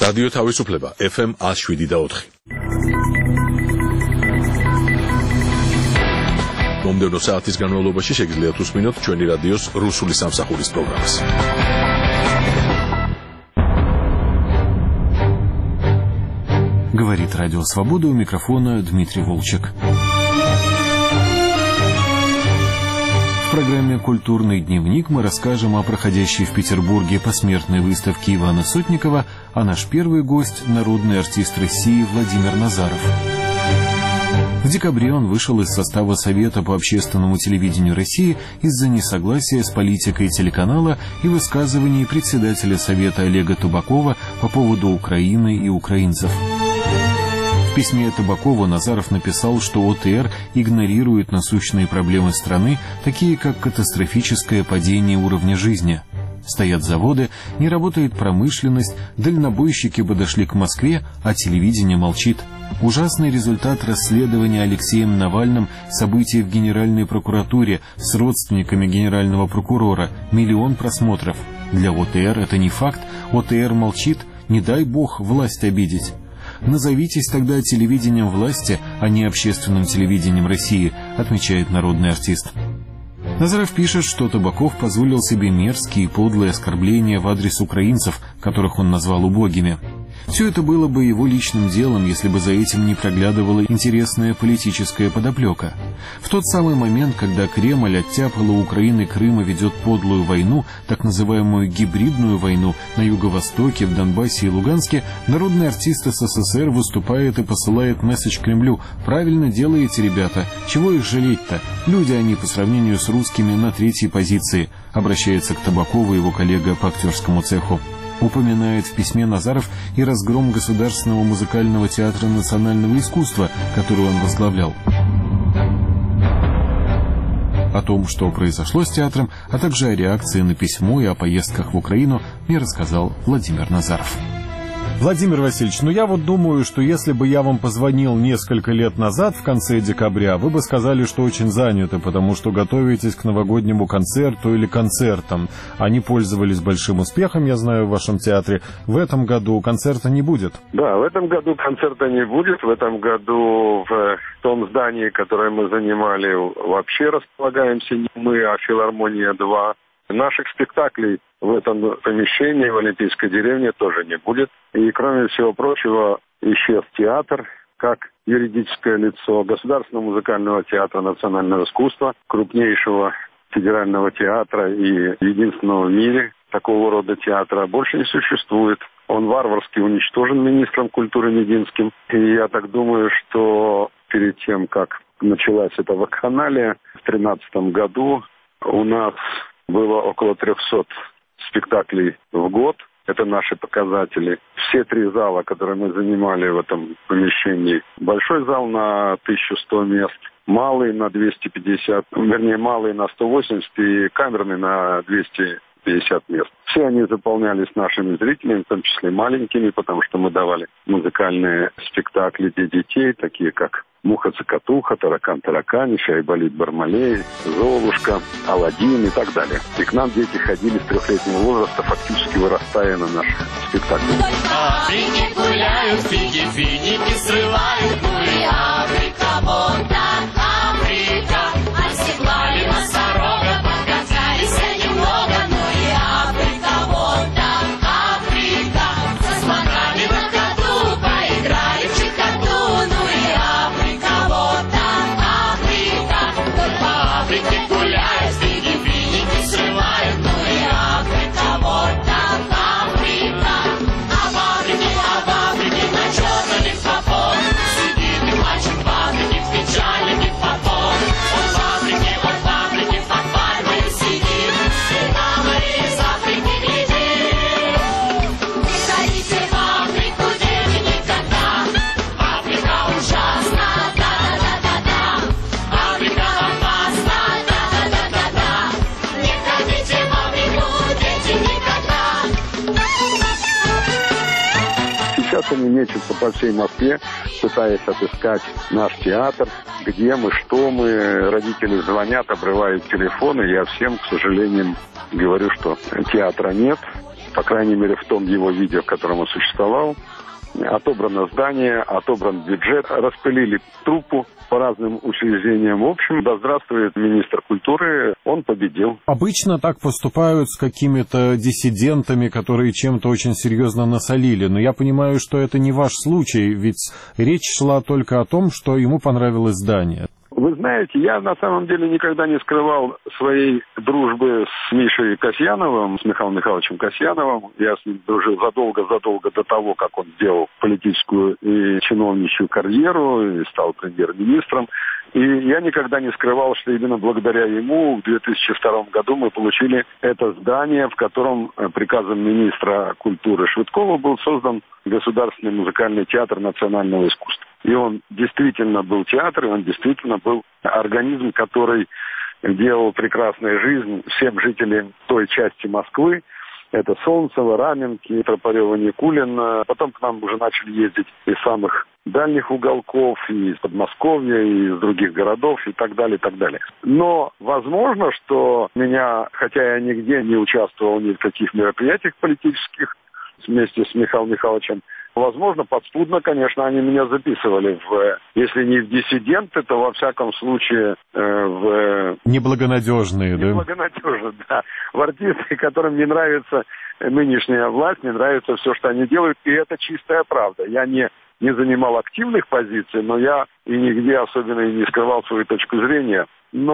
რადიო თავისუფლება FM 107.4. მომდევნო საათის განმავლობაში შეგიძლიათ უსმინოთ ჩვენი რადიოს რუსული სამსახურის პროგრამას. Говорит Радио Свобода, у микрофона Дмитрий Волчек. В программе «Культурный дневник» мы расскажем о проходящей в Петербурге посмертной выставке Ивана Сотникова, а наш первый гость – народный артист России Владимир Назаров. В декабре он вышел из состава Совета по общественному телевидению России из-за несогласия с политикой телеканала и высказываний председателя Совета Олега Табакова по поводу Украины и украинцев. В письме Табакову Назаров написал, что ОТР игнорирует насущные проблемы страны, такие как катастрофическое падение уровня жизни. Стоят заводы, не работает промышленность, дальнобойщики подошли к Москве, а телевидение молчит. Ужасный результат расследования Алексеем Навальным событий в Генеральной прокуратуре с родственниками генерального прокурора. 1 миллион просмотров. Для ОТР это не факт, ОТР молчит, не дай бог власть обидеть. Назовитесь тогда телевидением власти, а не общественным телевидением России, отмечает народный артист. Назаров пишет, что Табаков позволил себе мерзкие и подлые оскорбления в адрес украинцев, которых он назвал убогими. Все это было бы его личным делом, если бы за этим не проглядывала интересная политическая подоплека. В тот самый момент, когда Кремль оттяпал у Украины Крым и ведет подлую войну, так называемую гибридную войну на Юго-Востоке, в Донбассе и Луганске, народный артист СССР выступает и посылает месседж Кремлю: «Правильно делаете, ребята, чего их жалеть-то? Люди они по сравнению с русскими на 3-й позиции», обращается к Табакову его коллега по актерскому цеху. Упоминает в письме Назаров и разгром Государственного музыкального театра национального искусства, который он возглавлял. О том, что произошло с театром, а также о реакции на письмо и о поездках в Украину, мне рассказал Владимир Назаров. Владимир Васильевич, я думаю, что если бы я вам позвонил несколько лет назад, в конце декабря, вы бы сказали, что очень заняты, потому что готовитесь к новогоднему концерту или концертам. Они пользовались большим успехом, я знаю, в вашем театре. В этом году концерта не будет? Да, в этом году концерта не будет. В этом году в том здании, которое мы занимали, вообще располагаемся не мы, а «Филармония-2». Наших спектаклей в этом помещении, в Олимпийской деревне, тоже не будет. И, кроме всего прочего, исчез театр как юридическое лицо Государственного музыкального театра национального искусства, крупнейшего федерального театра и единственного в мире такого рода театра, больше не существует. Он варварски уничтожен министром культуры Мединским. И я так думаю, что перед тем, как началась эта вакханалия, в 2013 году у нас было около 300 спектаклей в год. Это наши показатели. Все 3 зала, которые мы занимали в этом помещении. Большой зал на 1100 мест, малый на 250, малый на 180 и камерный на 250 мест. Все они заполнялись нашими зрителями, в том числе маленькими, потому что мы давали музыкальные спектакли для детей, такие как «Муха-цокотуха», «Таракан-тараканище», «Айболит-Бармалей», «Золушка», «Аладдин» и так далее. И к нам дети ходили с 3-летнего возраста, фактически вырастая на наших спектаклях. Африки гуляют, финики срывают, Африка, вот так Африка, оседлали носорога, покатались немного, Африка, вот так Африка, со слонами на ходу поиграли в чехоту, Африка, вот так Африка, по Африке гуляют, финики срывают, Африка, вот так Африка, а в Африке на черном лифтофон сидит и плачет в Африке, в печали лифтофон. Он в Африке под пальмой сидит, и мама из Африки глядит. Не ходите в Африку, дети, никогда. Африка ужасна, да-да-да-да-да. Африка опасна, да-да-да-да-да. Не ходите в Африку, дети, никогда. Сейчас они мечутся по всей Москве, пытаясь отыскать наш театр, где мы, что мы. Родители звонят, обрывают телефоны. Я всем, к сожалению, говорю, что театра нет. по крайней мере в том его виде, в котором он существовал. Отобрано здание, отобран бюджет, распылили труппу по разным учреждениям. В общем, да здравствует министр культуры, он победил. Обычно так поступают с какими-то диссидентами, которые чем-то очень серьезно насолили. Но я понимаю, что это не ваш случай, ведь речь шла только о том, что ему понравилось здание. Вы знаете, я на самом деле никогда не скрывал своей дружбы с Мишей Касьяновым, с Михаилом Михайловичем Касьяновым. Я с ним дружил задолго до того, как он делал политическую и чиновничью карьеру и стал премьер-министром. И я никогда не скрывал, что именно благодаря ему в 2002 году мы получили это здание, в котором приказом министра культуры Швыдкова был создан Государственный музыкальный театр национального искусства. И он действительно был театр, и он действительно был организм, который делал прекрасную жизнь всем жителям той части Москвы. Это Солнцево, Раменки, Тропарево, Никулин. Потом к нам уже начали ездить из самых дальних уголков, и из Подмосковья, и из других городов, и так далее, и так далее. Но возможно, что меня, хотя я нигде не участвовал ни в каких мероприятиях политических вместе с Михаилом Михайловичем, возможно, подспудно, конечно, они меня записывали если не в диссиденты, то во всяком случае в... Неблагонадежные, да? Неблагонадежные, да. В артисты, которым не нравится нынешняя власть, не нравится все, что они делают, и это чистая правда. Я не занимал активных позиций, но я и нигде особенно и не скрывал свою точку зрения.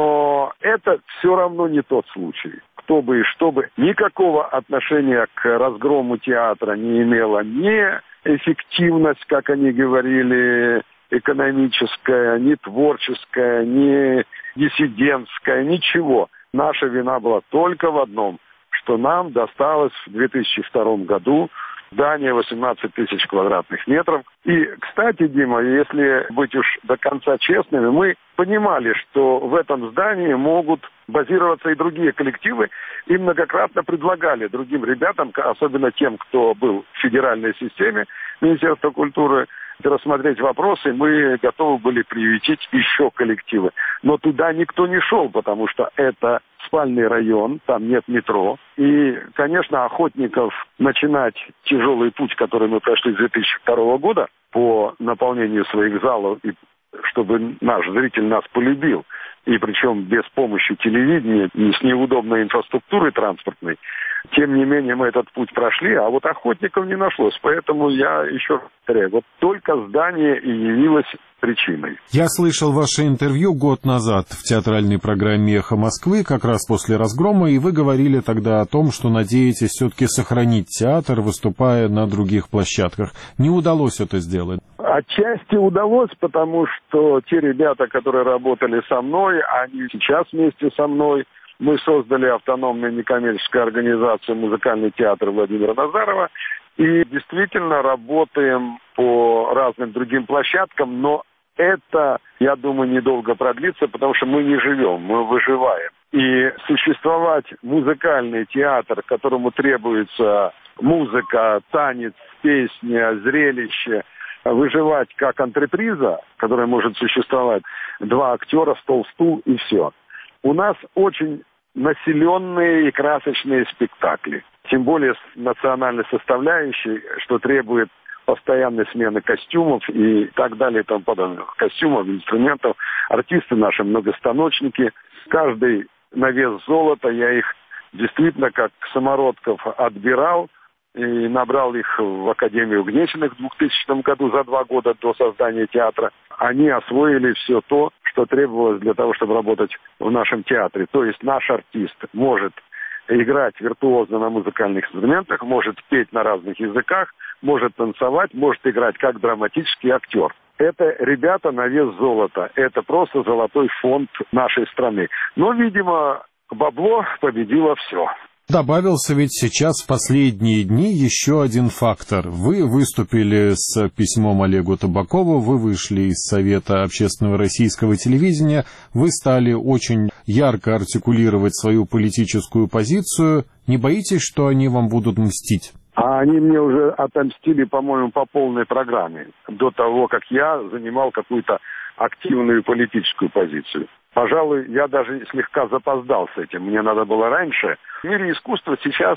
Но это все равно не тот случай. Кто бы и что бы, никакого отношения к разгрому театра не имело ни эффективность, как они говорили, экономическая, ни творческая, ни диссидентская, ничего. Наша вина была только в одном, что нам досталось в 2002 году здание 18 тысяч квадратных метров. И, кстати, Дима, если быть уж до конца честными, мы понимали, что в этом здании могут базироваться и другие коллективы, и многократно предлагали другим ребятам, особенно тем, кто был в федеральной системе Министерства культуры, рассмотреть вопросы, мы готовы были приютить еще коллективы. Но туда никто не шел, потому что это спальный район, там нет метро. И, конечно, охотников начинать тяжелый путь, который мы прошли с 2002 года по наполнению своих залов, и чтобы наш зритель нас полюбил, и причем без помощи телевидения, и с неудобной инфраструктурой транспортной. Тем не менее, мы этот путь прошли, а вот охотников не нашлось. Поэтому я еще раз повторяю, вот только здание и явилось причиной. Я слышал ваше интервью год назад в театральной программе «Эхо Москвы», как раз после разгрома, и вы говорили тогда о том, что надеетесь все-таки сохранить театр, выступая на других площадках. Не удалось это сделать? Отчасти удалось, потому что те ребята, которые работали со мной, они сейчас вместе со мной. Мы создали автономную некоммерческую организацию «Музыкальный театр» Владимира Назарова и действительно работаем по разным другим площадкам, но это, я думаю, недолго продлится, потому что мы не живем, мы выживаем. И существовать музыкальный театр, которому требуется музыка, танец, песня, зрелище, выживать как антреприза, которая может существовать 2 актера, стол-стул и все. У нас очень населенные и красочные спектакли. Тем более с национальной составляющей, что требует постоянной смены костюмов и так далее и тому подобное. Костюмов, инструментов. Артисты наши многостаночники. Каждый на вес золота. Я их действительно как самородков отбирал и набрал их в Академию Гнесиных в 2000 году за 2 года до создания театра. Они освоили все то, что требовалось для того, чтобы работать в нашем театре. То есть наш артист может играть виртуозно на музыкальных инструментах, может петь на разных языках, может танцевать, может играть как драматический актер. Это ребята на вес золота. Это просто золотой фонд нашей страны. Но, видимо, бабло победило все. Добавился ведь сейчас в последние дни еще один фактор. Вы выступили с письмом Олегу Табакову, вы вышли из Совета общественного российского телевидения, вы стали очень ярко артикулировать свою политическую позицию. Не боитесь, что они вам будут мстить? А они мне уже отомстили, по-моему, по полной программе, до того, как я занимал какую-то активную политическую позицию. Пожалуй, я даже слегка запоздал с этим. Мне надо было раньше. В мире искусства сейчас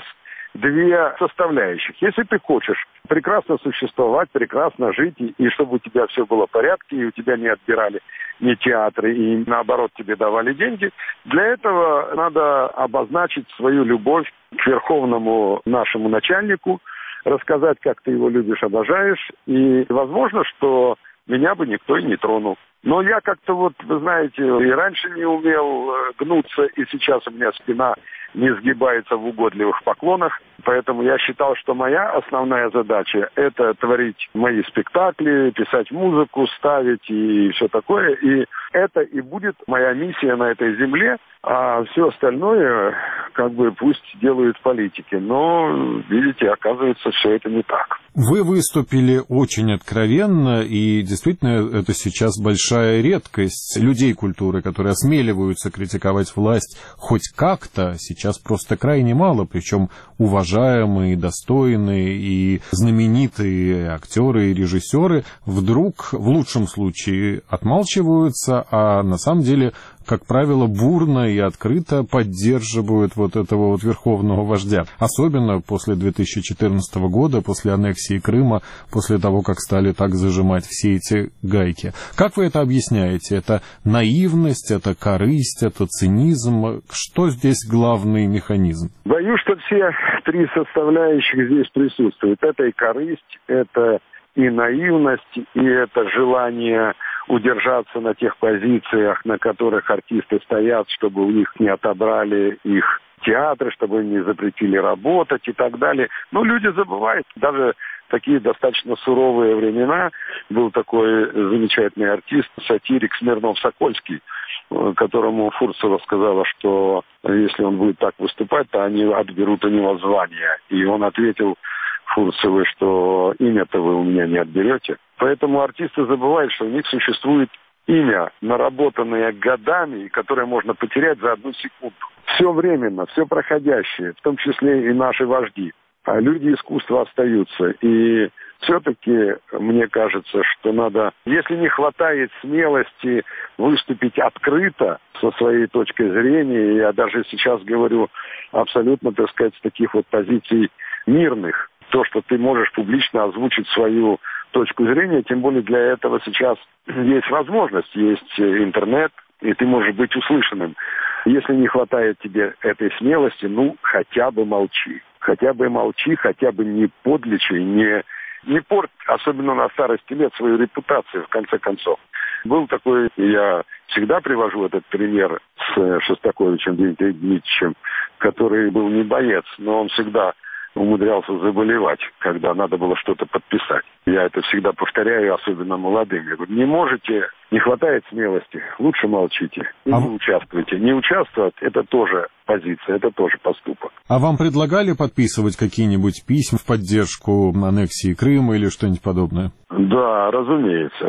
две составляющих. Если ты хочешь прекрасно существовать, прекрасно жить, и чтобы у тебя все было в порядке, и у тебя не отбирали ни театры, и наоборот тебе давали деньги, для этого надо обозначить свою любовь к верховному нашему начальнику, рассказать, как ты его любишь, обожаешь, и возможно, что меня бы никто и не тронул. Но я как-то вот, вы знаете, и раньше не умел гнуться, и сейчас у меня спина не сгибается в угодливых поклонах. Поэтому я считал, что моя основная задача – это творить мои спектакли, писать музыку, ставить и все такое. И это и будет моя миссия на этой земле, а все остальное как бы пусть делают политики. Но, видите, оказывается, все это не так. Вы выступили очень откровенно, и действительно это сейчас большая редкость людей культуры, которые осмеливаются критиковать власть хоть как-то, сейчас просто крайне мало, причем уважаемые, достойные и знаменитые актеры и режиссеры вдруг в лучшем случае отмалчиваются, а на самом деле, как правило, бурно и открыто поддерживают вот этого вот верховного вождя. Особенно после 2014 года, после аннексии Крыма, после того, как стали так зажимать все эти гайки. Как вы это объясняете? Это наивность, это корысть, это цинизм? Что здесь главный механизм? Боюсь, что все три составляющих здесь присутствуют. Это и корысть, это и наивность, и это желание удержаться на тех позициях, на которых артисты стоят, чтобы у них не отобрали их театры, чтобы им не запретили работать и так далее. Но люди забывают. Даже такие достаточно суровые времена. Был такой замечательный артист, сатирик Смирнов-Сокольский, которому Фурцева сказала, что если он будет так выступать, то они отберут у него звание. И он ответил Фурцевой, что имя-то вы у меня не отберете. Поэтому артисты забывают, что у них существует имя, наработанное годами, которое можно потерять за одну секунду. Все временно, все проходящее, в том числе и наши вожди. А люди искусства остаются. И все-таки мне кажется, что надо, если не хватает смелости выступить открыто со своей точки зрения, я даже сейчас говорю абсолютно, так сказать, с таких вот позиций мирных, то, что ты можешь публично озвучить свою точку зрения, тем более для этого сейчас есть возможность, есть интернет, и ты можешь быть услышанным. Если не хватает тебе этой смелости, ну, хотя бы молчи. Хотя бы молчи, хотя бы не подлечи, не порть, особенно на старости лет, свою репутацию, в конце концов. Был такой, я всегда привожу этот пример с Шостаковичем Дмитрием Дмитриевичем, который был не боец, но он всегда умудрялся заболевать, когда надо было что-то подписать. Я это всегда повторяю, особенно молодым. Я говорю, не можете, не хватает смелости, лучше молчите и не участвуйте. Не участвовать – это тоже позиция, это тоже поступок. А вам предлагали подписывать какие-нибудь письма в поддержку аннексии Крыма или что-нибудь подобное? Да, разумеется.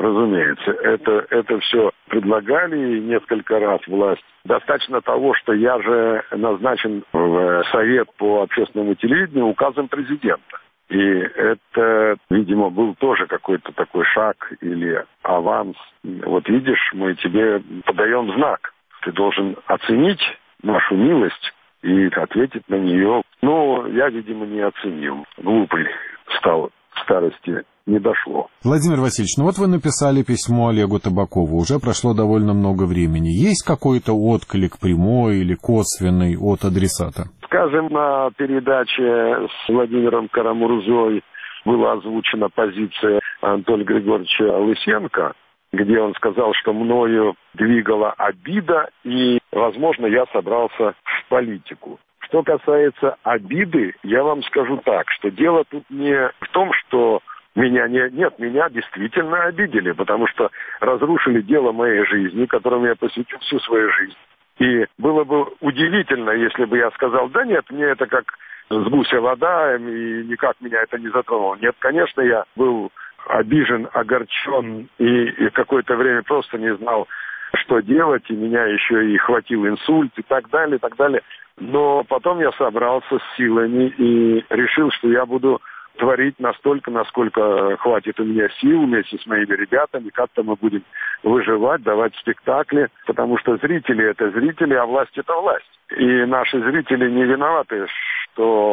Это все предлагали несколько раз власть. Достаточно того, что я же назначен в Совет по общественному телевидению указом президента. И это, видимо, был тоже какой-то такой шаг или аванс. Вот видишь, мы тебе подаем знак. Ты должен оценить нашу милость и ответить на нее. Но я, видимо, не оценил. Глупый стал в старости. Не дошло. Владимир Васильевич, ну вот вы написали письмо Олегу Табакову, уже прошло довольно много времени. Есть какой-то отклик прямой или косвенный от адресата? Скажем, на передаче с Владимиром Карамурзой была озвучена позиция Анатолия Григорьевича Лысенко, где он сказал, что мною двигала обида, и, возможно, я собрался в политику. Что касается обиды, я вам скажу так, что дело тут не в том, что меня действительно обидели, потому что разрушили дело моей жизни, которому я посвятил всю свою жизнь. И было бы удивительно, если бы я сказал, да нет, мне это как с гуся вода, и никак меня это не затронуло. Нет, конечно, я был обижен, огорчен, и какое-то время просто не знал, что делать, и меня еще и хватил инсульт, и так далее, и так далее. Но потом я собрался с силами и решил, что я буду творить настолько, насколько хватит у меня сил вместе с моими ребятами, как-то мы будем выживать, давать спектакли, потому что зрители – это зрители, а власть – это власть. И наши зрители не виноваты, что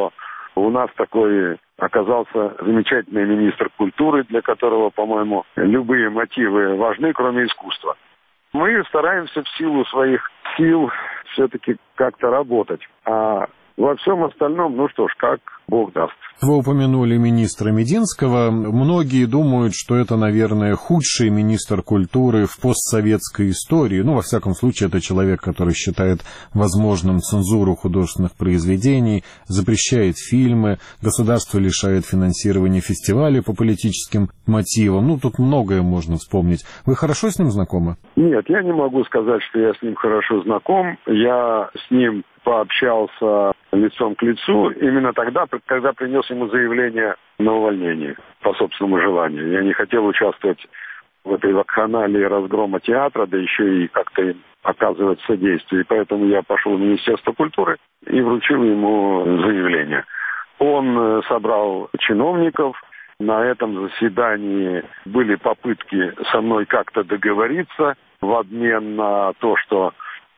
У нас такой оказался замечательный министр культуры, для которого, по-моему, любые мотивы важны, кроме искусства. Мы стараемся в силу своих сил все-таки как-то работать. А во всем остальном, ну что ж, как Бог даст. Вы упомянули министра Мединского. Многие думают, что это, наверное, худший министр культуры в постсоветской истории. Ну, во всяком случае, это человек, который считает возможным цензуру художественных произведений, запрещает фильмы, государство лишает финансирования фестивалей по политическим мотивам. Ну, тут многое можно вспомнить. Вы хорошо с ним знакомы? Нет, я не могу сказать, что я с ним хорошо знаком. Я с ним пообщался лицом к лицу именно тогда, когда принес ему заявление на увольнение по собственному желанию. Я не хотел участвовать в этой вакханалии разгрома театра, да еще и как-то им оказывать содействие. И поэтому я пошел в Министерство культуры и вручил ему заявление. Он собрал чиновников. На этом заседании были попытки со мной как-то договориться в обмен на то, что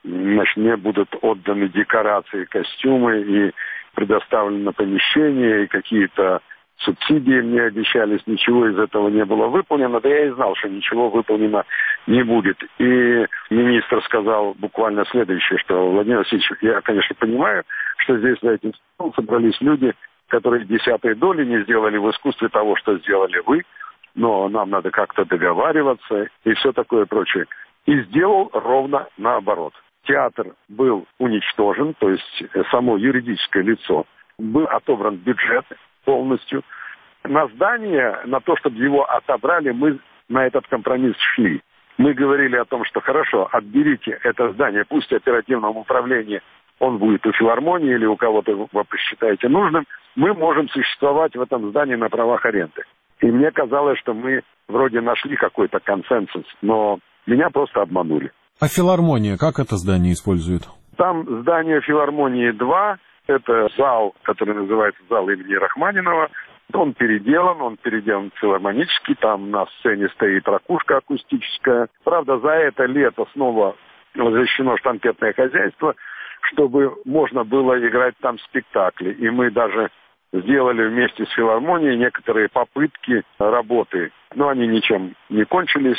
мне будут отданы декорации, костюмы и предоставлено помещение, и какие-то субсидии мне обещались. Ничего из этого не было выполнено. Да я и знал, что ничего выполнено не будет. И министр сказал буквально следующее, что Владимир Васильевич, я, конечно, понимаю, что здесь за этим столом собрались люди, которые десятой доли не сделали в искусстве того, что сделали вы, но нам надо как-то договариваться и все такое прочее. И сделал ровно наоборот. Театр был уничтожен, то есть само юридическое лицо, был отобран бюджет полностью. На здание, на то, чтобы его отобрали, мы на этот компромисс шли. Мы говорили о том, что хорошо, отберите это здание, пусть оперативном управлении он будет у филармонии или у кого-то вы посчитаете нужным, мы можем существовать в этом здании на правах аренды. И мне казалось, что мы вроде нашли какой-то консенсус, но меня просто обманули. А филармония, как это здание использует? Там здание филармонии 2, это зал, который называется зал имени Рахманинова. Он переделан филармонический, там на сцене стоит ракушка акустическая. Правда, за это лето снова возвращено штампетное хозяйство, чтобы можно было играть там спектакли. И мы даже сделали вместе с филармонией некоторые попытки работы, но они ничем не кончились.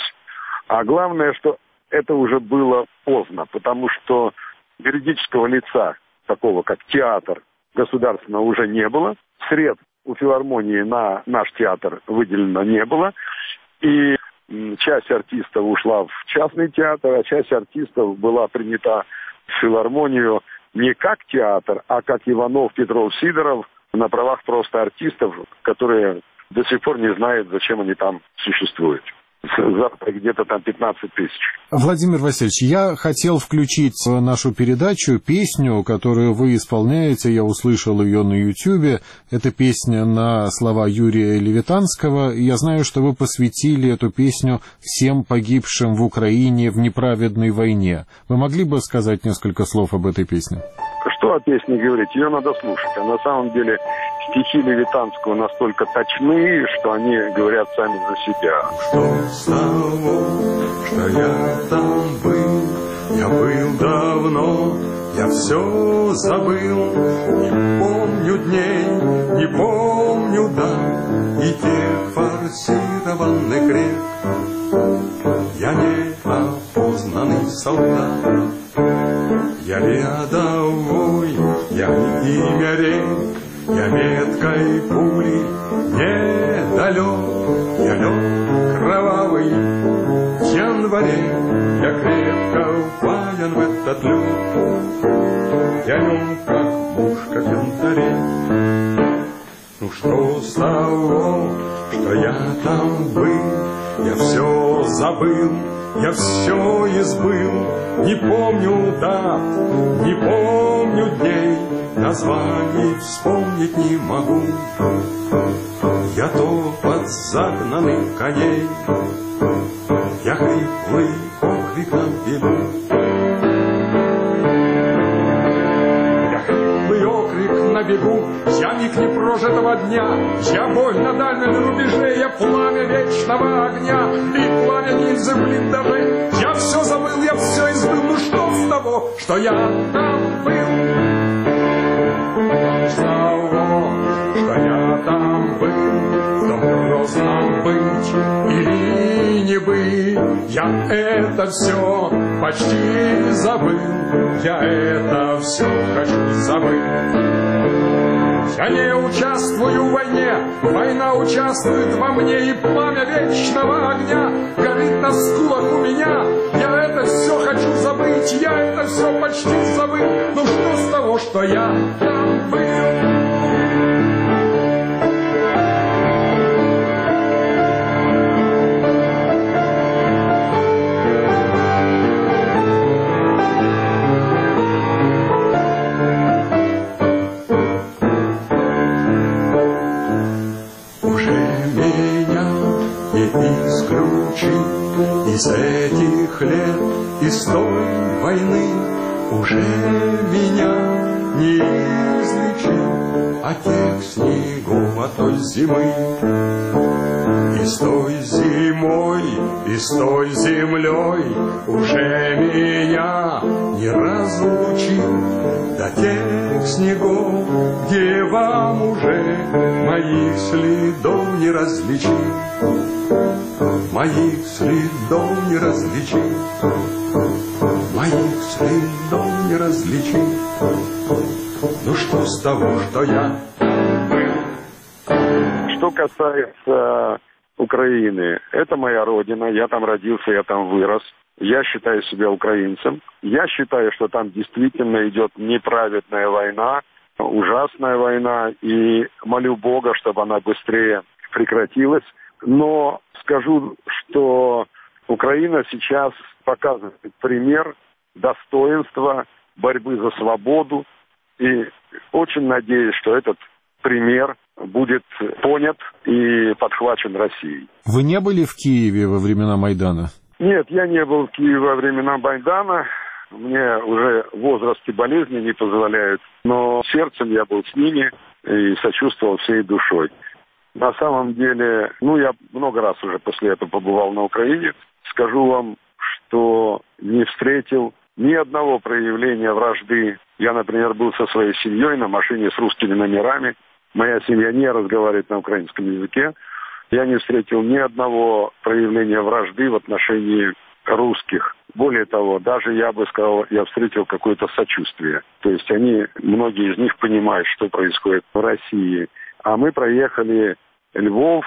А главное, что это уже было поздно, потому что юридического лица, такого как театр, государственного уже не было. Средств у филармонии на наш театр выделено не было. И часть артистов ушла в частный театр, а часть артистов была принята в филармонию не как театр, а как Иванов, Петров, Сидоров на правах просто артистов, которые до сих пор не знают, зачем они там существуют. Завтра где-то там 15 тысяч. Владимир Васильевич, я хотел включить в нашу передачу песню, которую вы исполняете, я услышал ее на Ютьюбе. Это песня на слова Юрия Левитанского. Я знаю, что вы посвятили эту песню всем погибшим в Украине в неправедной войне. Вы могли бы сказать несколько слов об этой песне? Что о песне говорить? Ее надо слушать. А на самом деле стихи Левитанского настолько точны, что они говорят сами за себя. Что с того, что я там был? Я был давно, я все забыл. Не помню дней, не помню дат и тех форсированных рек. Я не опознанный солдат. Я рядовой, я имя рек, я меткой пули недалек, я лег кровавый в январе, я крепко впаян в этот лед, я нем как мушка в янтаре. Ну что с того, что я там был, я все забыл, я все избыл, не помню дат, не помню дней, названий вспомнить не могу. Я топот загнанных коней, я хриплый окрик на бегу. Я хриплый окрик на бегу, я миг непрожитого дня, я бой на дальнем рубеже, я пламя вечного огня и пламя гильзы в блиндаже. Я все забыл, я все избыл, ну что с того, что я там был? Что с того, Я это все почти забыл, я это все хочу забыть. Я не участвую в войне, война участвует во мне, и пламя вечного огня горит на скулах у меня. Я это все хочу забыть, я это все почти забыл. Ну что с того, что я там был? Из этих лет, из той войны уже меня не излечить от тех снегов, от той зимы. И с той зимой, и с той землей уже меня не разлучить до тех снегов, где вам уже моих следов не различить. Моих следов не различить, моих следов не различить. Ну что с того, что я был? Что касается Украины, это моя родина, я там родился, я там вырос. Я считаю себя украинцем. Я считаю, что там действительно идет неправедная война, ужасная война, и молю Бога, чтобы она быстрее прекратилась. Но скажу, что Украина сейчас показывает пример достоинства борьбы за свободу. И очень надеюсь, что этот пример будет понят и подхвачен Россией. Вы не были в Киеве во времена Майдана? Нет, я не был в Киеве во времена Майдана. Мне уже возраст и болезни не позволяют. Но сердцем я был с ними и сочувствовал всей душой. На самом деле, я много раз уже после этого побывал на Украине. Скажу вам, что не встретил ни одного проявления вражды. Я, например, был со своей семьей на машине с русскими номерами. Моя семья не разговаривает на украинском языке. Я не встретил ни одного проявления вражды в отношении русских. Более того, даже я бы сказал, я встретил какое-то сочувствие. То есть многие из них понимают, что происходит в России. А мы проехали Львов,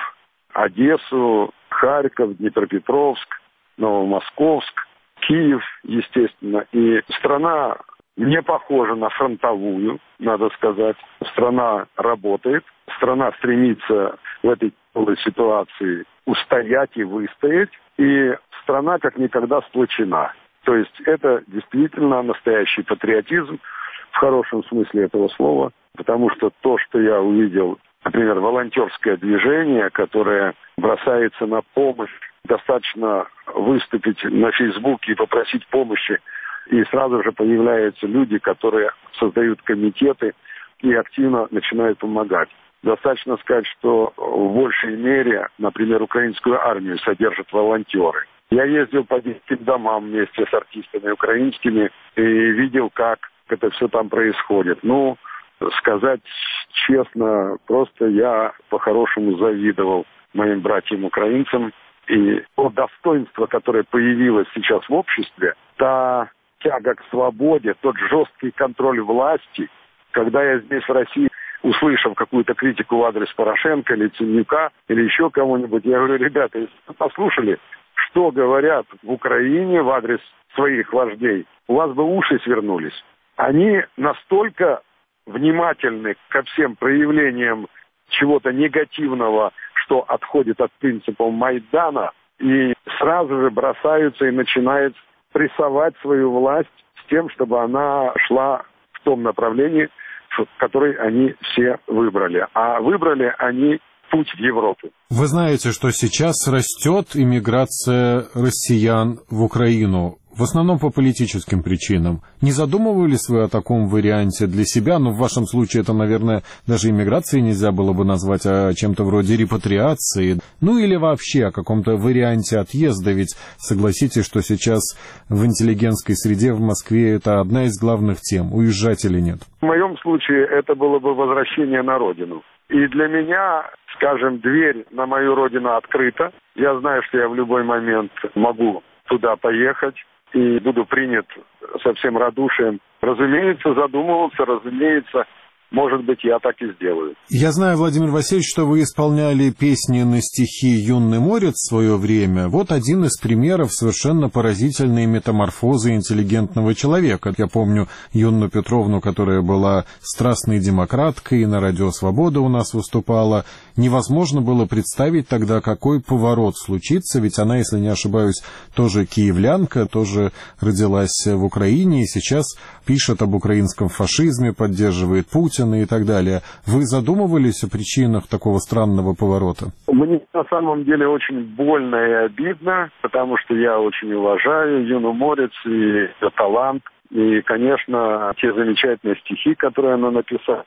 Одессу, Харьков, Днепропетровск, Новомосковск, Киев, естественно. И страна не похожа на фронтовую, надо сказать. Страна работает, страна стремится в этой тяжелой ситуации устоять и выстоять. И страна как никогда сплочена. То есть это действительно настоящий патриотизм в хорошем смысле этого слова. Потому что то, что я увидел, например, волонтерское движение, которое бросается на помощь, достаточно выступить на Фейсбуке и попросить помощи, и сразу же появляются люди, которые создают комитеты и активно начинают помогать. Достаточно сказать, что в большей мере, например, украинскую армию содержат волонтеры. Я ездил по детским домам вместе с артистами украинскими и видел, как это все там происходит. Сказать честно, просто я по-хорошему завидовал моим братьям-украинцам. И то достоинство, которое появилось сейчас в обществе, та тяга к свободе, тот жесткий контроль власти, когда я здесь в России, услышав какую-то критику в адрес Порошенко или Ценюка, или еще кого-нибудь, я говорю, ребята, если вы послушали, что говорят в Украине в адрес своих вождей, у вас бы уши свернулись. Они настолько внимательны ко всем проявлениям чего-то негативного, что отходит от принципов Майдана, и сразу же бросаются и начинают прессовать свою власть с тем, чтобы она шла в том направлении, который они все выбрали. А выбрали они путь в Европу. Вы знаете, что сейчас растет иммиграция россиян в Украину, в основном по политическим причинам. Не задумывались вы о таком варианте для себя? В вашем случае это, наверное, даже иммиграцией нельзя было бы назвать, а чем-то вроде репатриации. Или вообще о каком-то варианте отъезда, ведь согласитесь, что сейчас в интеллигентской среде в Москве это одна из главных тем, уезжать или нет. В моем случае это было бы возвращение на родину. И для меня, скажем, дверь на мою родину открыта. Я знаю, что я в любой момент могу туда поехать и буду принят со всем радушием. Разумеется, задумывался, разумеется, может быть, я так и сделаю. Я знаю, Владимир Васильевич, что вы исполняли песни на стихи «Юный морец» в свое время. Вот один из примеров совершенно поразительной метаморфозы интеллигентного человека. Я помню Юнну Петровну, которая была страстной демократкой, и на радио «Свобода» у нас выступала. Невозможно было представить тогда, какой поворот случится, ведь она, если не ошибаюсь, тоже киевлянка, тоже родилась в Украине, и сейчас пишет об украинском фашизме, поддерживает Путина и так далее. Вы задумывались о причинах такого странного поворота? Мне на самом деле очень больно и обидно, потому что я очень уважаю Юну Морец и ее талант, и, конечно, те замечательные стихи, которые она написала.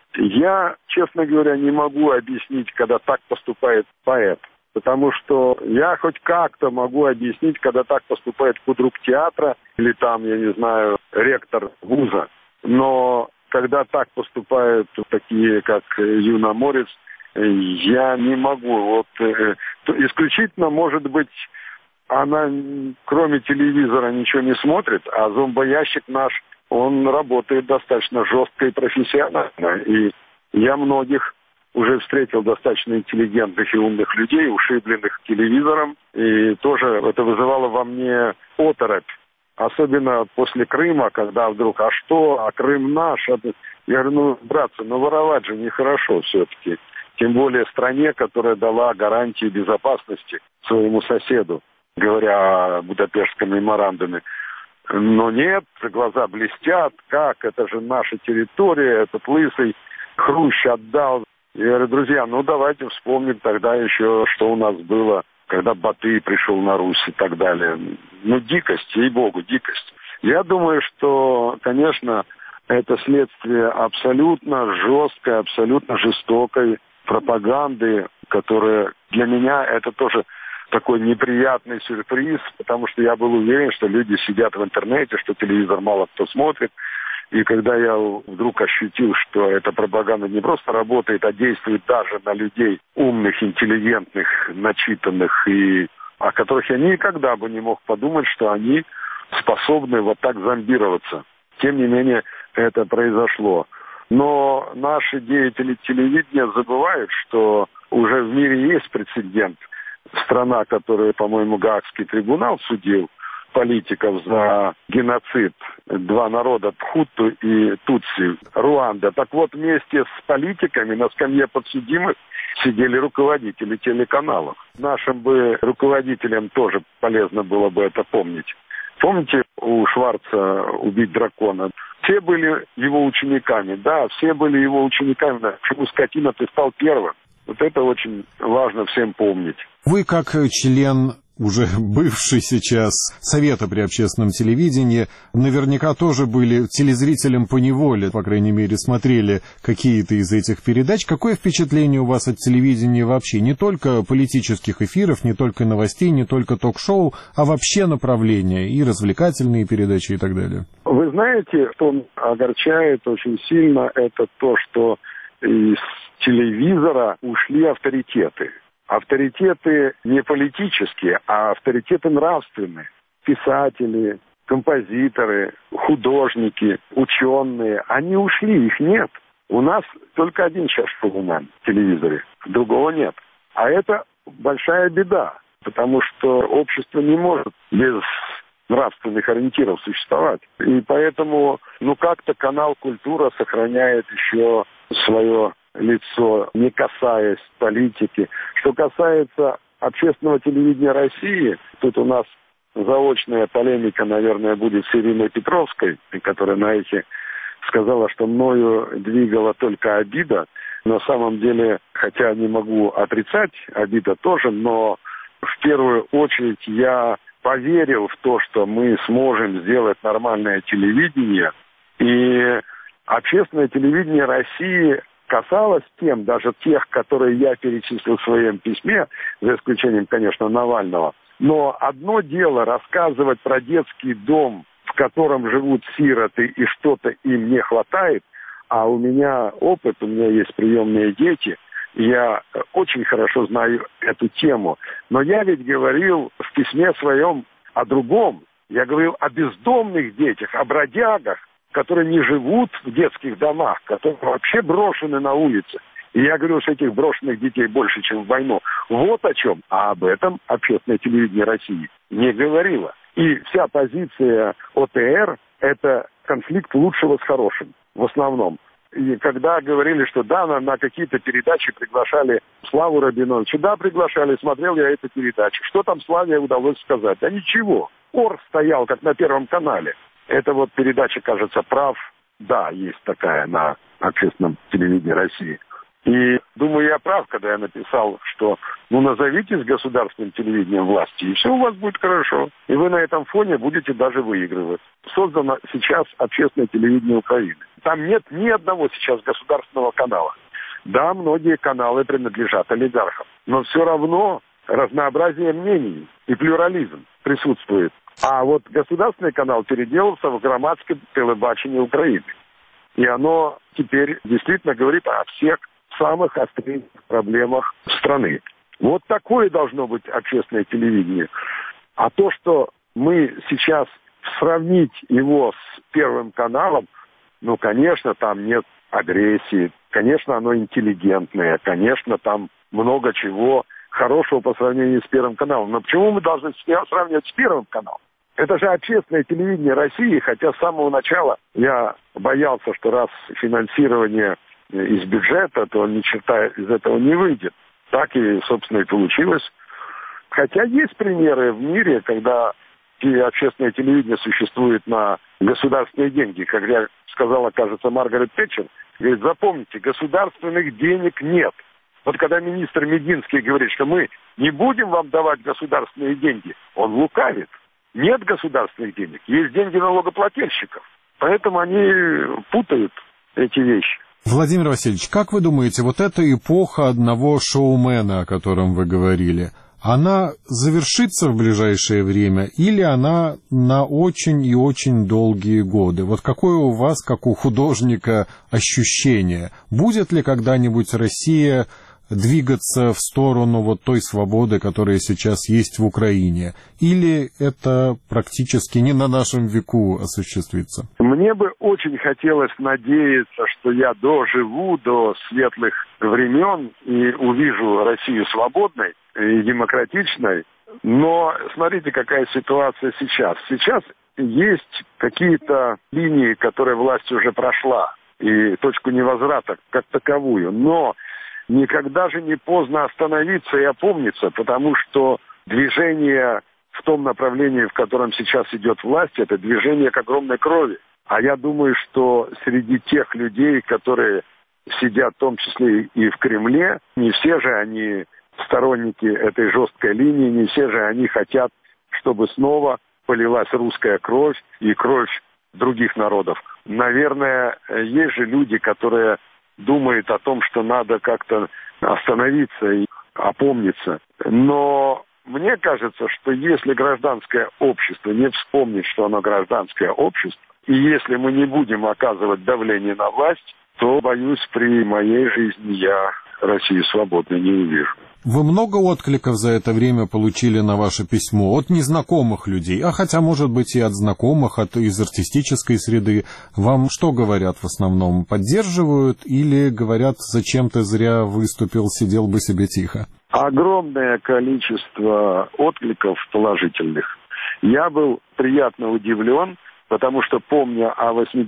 Я, честно говоря, не могу объяснить, когда так поступает поэт. Потому что я хоть как-то могу объяснить, когда так поступает худрук театра или там, я не знаю, ректор вуза. Но когда так поступают такие, как Юна Морец, я не могу. Вот исключительно, может быть, она кроме телевизора ничего не смотрит, а зомбоящик наш, он работает достаточно жестко и профессионально. И я многих уже встретил достаточно интеллигентных и умных людей, ушибленных телевизором, и тоже это вызывало во мне оторопь. Особенно после Крыма, когда вдруг, а что, а Крым наш? Я говорю, братцы, воровать же нехорошо все-таки. Тем более стране, которая дала гарантии безопасности своему соседу, говоря о Будапештском меморандуме. Но нет, глаза блестят, как, это же наша территория, этот лысый хрущ отдал. Я говорю, друзья, давайте вспомним тогда еще, что у нас было, когда Батый пришел на Русь и так далее. Дикость, ей-богу, дикость. Я думаю, что, конечно, это следствие абсолютно жесткой, абсолютно жестокой пропаганды, которая для меня это тоже такой неприятный сюрприз, потому что я был уверен, что люди сидят в интернете, что телевизор мало кто смотрит. И когда я вдруг ощутил, что эта пропаганда не просто работает, а действует даже на людей умных, интеллигентных, начитанных, и о которых я никогда бы не мог подумать, что они способны вот так зомбироваться. Тем не менее, это произошло. Но наши деятели телевидения забывают, что уже в мире есть прецедент. Страна, которую, по-моему, Гаагский трибунал судил политиков за геноцид, два народа, Тхуту и Тутси, Руанда. Так вот, вместе с политиками на скамье подсудимых сидели руководители телеканалов. Нашим бы руководителям тоже полезно было бы это помнить. Помните у Шварца «Убить дракона»? Все были его учениками, да, все были его учениками. Почему, скотина, ты стал первым? Вот это очень важно всем помнить. Вы, как член, уже бывший сейчас, Совета при общественном телевидении, наверняка тоже были телезрителем поневоле, по крайней мере, смотрели какие-то из этих передач. Какое впечатление у вас от телевидения вообще? Не только политических эфиров, не только новостей, не только ток-шоу, а вообще направления, и развлекательные передачи и так далее. Вы знаете, что огорчает очень сильно, это то, что из телевизора ушли авторитеты. Авторитеты не политические, а авторитеты нравственные. Писатели, композиторы, художники, ученые. Они ушли, их нет. У нас только один сейчас шоумен в телевизоре, другого нет. А это большая беда, потому что общество не может без нравственных ориентиров существовать. И поэтому, как-то канал «Культура» сохраняет еще свое лицо, не касаясь политики. Что касается общественного телевидения России, тут у нас заочная полемика, наверное, будет с Ириной Петровской, которая на эхе сказала, что мною двигала только обида. На самом деле, хотя не могу отрицать, обида тоже, но в первую очередь я поверил в то, что мы сможем сделать нормальное телевидение. И общественное телевидение России касалось тем, даже тех, которые я перечислил в своем письме, за исключением, конечно, Навального. Но одно дело рассказывать про детский дом, в котором живут сироты, и что-то им не хватает, а у меня опыт, у меня есть приемные дети, я очень хорошо знаю эту тему. Но я ведь говорил в письме своем о другом. Я говорил о бездомных детях, о бродягах, которые не живут в детских домах, которые вообще брошены на улице. И я говорю, что этих брошенных детей больше, чем в войну. Вот о чем. А об этом общественное телевидение России не говорило. И вся позиция ОТР – это конфликт лучшего с хорошим, в основном. И когда говорили, что да, на какие-то передачи приглашали Славу Рабиновича, да, приглашали, смотрел я эту передачу. Что там Славе удалось сказать? Да ничего. Ор стоял, как на Первом канале. Это вот передача, кажется, «Прав». Да, есть такая на общественном телевидении России. И думаю, я прав, когда я написал, что назовитесь государственным телевидением власти, и все у вас будет хорошо. И вы на этом фоне будете даже выигрывать. Создано сейчас общественное телевидение Украины. Там нет ни одного сейчас государственного канала. Да, многие каналы принадлежат олигархам, но все равно разнообразие мнений и плюрализм присутствует. А вот государственный канал переделался в громадское телебачение Украины. И оно теперь действительно говорит о всех самых острых проблемах страны. Вот такое должно быть общественное телевидение. А то, что мы сейчас сравнить его с Первым каналом, конечно, там нет агрессии, конечно, оно интеллигентное, конечно, там много чего хорошего по сравнению с Первым каналом. Но почему мы должны сравнивать с Первым каналом? Это же общественное телевидение России, хотя с самого начала я боялся, что раз финансирование из бюджета, то ни черта из этого не выйдет. Так и, собственно, и получилось. Хотя есть примеры в мире, когда общественное телевидение существует на государственные деньги. Как я сказала, кажется, Маргарет Тэтчер, говорит, запомните, государственных денег нет. Вот когда министр Мединский говорит, что мы не будем вам давать государственные деньги, он лукавит. Нет государственных денег, есть деньги налогоплательщиков. Поэтому они путают эти вещи. Владимир Васильевич, как вы думаете, вот эта эпоха одного шоумена, о котором вы говорили, она завершится в ближайшее время или она на очень и очень долгие годы? Вот какое у вас, как у художника, ощущение? Будет ли когда-нибудь Россия двигаться в сторону вот той свободы, которая сейчас есть в Украине? Или это практически не на нашем веку осуществится? Мне бы очень хотелось надеяться, что я доживу до светлых времен и увижу Россию свободной и демократичной. Но смотрите, какая ситуация сейчас. Сейчас есть какие-то линии, которые власть уже прошла, и точку невозврата как таковую. Но никогда же не поздно остановиться и опомниться, потому что движение в том направлении, в котором сейчас идет власть, это движение к огромной крови. А я думаю, что среди тех людей, которые сидят в том числе и в Кремле, не все же они сторонники этой жесткой линии, не все же они хотят, чтобы снова полилась русская кровь и кровь других народов. Наверное, есть же люди, которые думают о том, что надо как-то остановиться и опомниться. Но мне кажется, что если гражданское общество не вспомнит, что оно гражданское общество, и если мы не будем оказывать давление на власть, то, боюсь, при моей жизни я Россию свободной не увижу. Вы много откликов за это время получили на ваше письмо от незнакомых людей, а хотя, может быть, и от знакомых, из артистической среды. Вам что говорят в основном? Поддерживают или говорят, зачем ты зря выступил, сидел бы себе тихо? Огромное количество откликов положительных. Я был приятно удивлен, потому что, помня о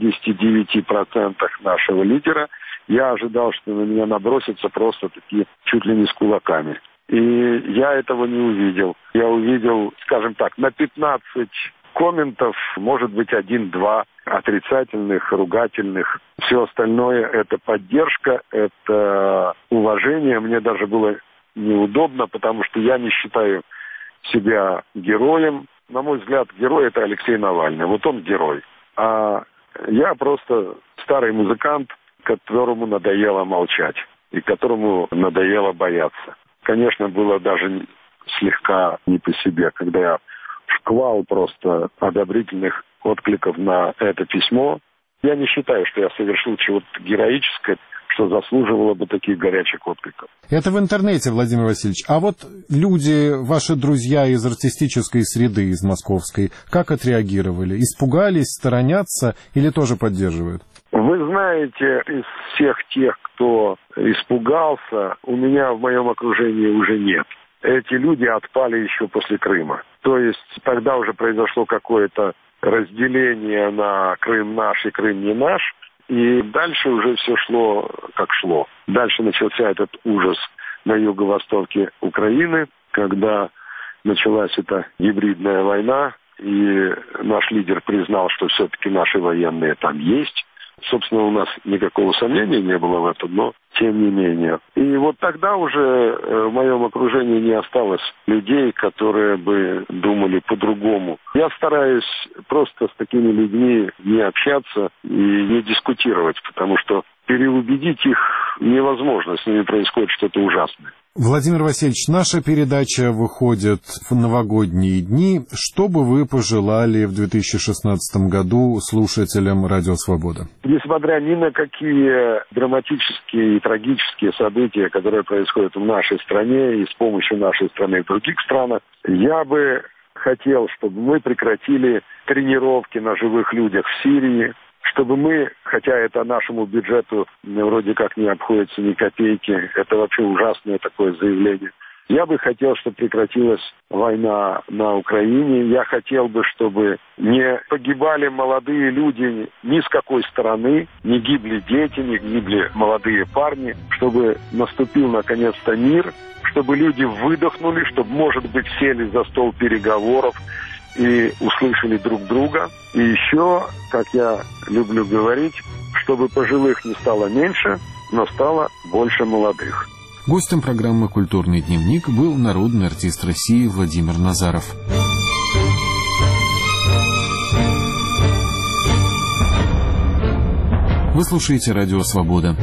89% нашего лидера, я ожидал, что на меня набросятся просто такие чуть ли не с кулаками. И я этого не увидел. Я увидел, скажем так, на 15 комментов, может быть, 1-2 отрицательных, ругательных. Все остальное – это поддержка, это уважение. Мне даже было неудобно, потому что я не считаю себя героем. На мой взгляд, герой – это Алексей Навальный. Вот он герой. А я просто старый музыкант, которому надоело молчать и которому надоело бояться. Конечно, было даже слегка не по себе, когда я шквал просто одобрительных откликов на это письмо. Я не считаю, что я совершил чего-то героическое, что заслуживало бы таких горячих откликов. Это в интернете, Владимир Васильевич. А вот люди, ваши друзья из артистической среды, из московской, как отреагировали? Испугались, сторонятся или тоже поддерживают? Вы знаете, из всех тех, кто испугался, у меня в моем окружении уже нет. Эти люди отпали еще после Крыма. То есть тогда уже произошло какое-то разделение на Крым наш и Крым не наш. И дальше уже все шло, как шло. Дальше начался этот ужас на юго-востоке Украины, когда началась эта гибридная война, и наш лидер признал, что все-таки наши военные там есть. Собственно, у нас никакого сомнения не было в этом, но тем не менее. И вот тогда уже в моем окружении не осталось людей, которые бы думали по-другому. Я стараюсь просто с такими людьми не общаться и не дискутировать, потому что переубедить их невозможно, с ними происходит что-то ужасное. Владимир Васильевич, наша передача выходит в новогодние дни. Что бы вы пожелали в 2016 году слушателям «Радио Свобода»? Несмотря ни на какие драматические и трагические события, которые происходят в нашей стране и с помощью нашей страны в других странах, я бы хотел, чтобы мы прекратили тренировки на живых людях в Сирии, чтобы мы, хотя это нашему бюджету вроде как не обходится ни копейки, это вообще ужасное такое заявление. Я бы хотел, чтобы прекратилась война на Украине. Я хотел бы, чтобы не погибали молодые люди ни с какой стороны, не гибли дети, не гибли молодые парни, чтобы наступил наконец-то мир, чтобы люди выдохнули, чтобы, может быть, сели за стол переговоров и услышали друг друга. И еще, как я люблю говорить, чтобы пожилых не стало меньше, но стало больше молодых. Гостем программы «Культурный дневник» был народный артист России Владимир Назаров. Вы слушаете «Радио Свобода».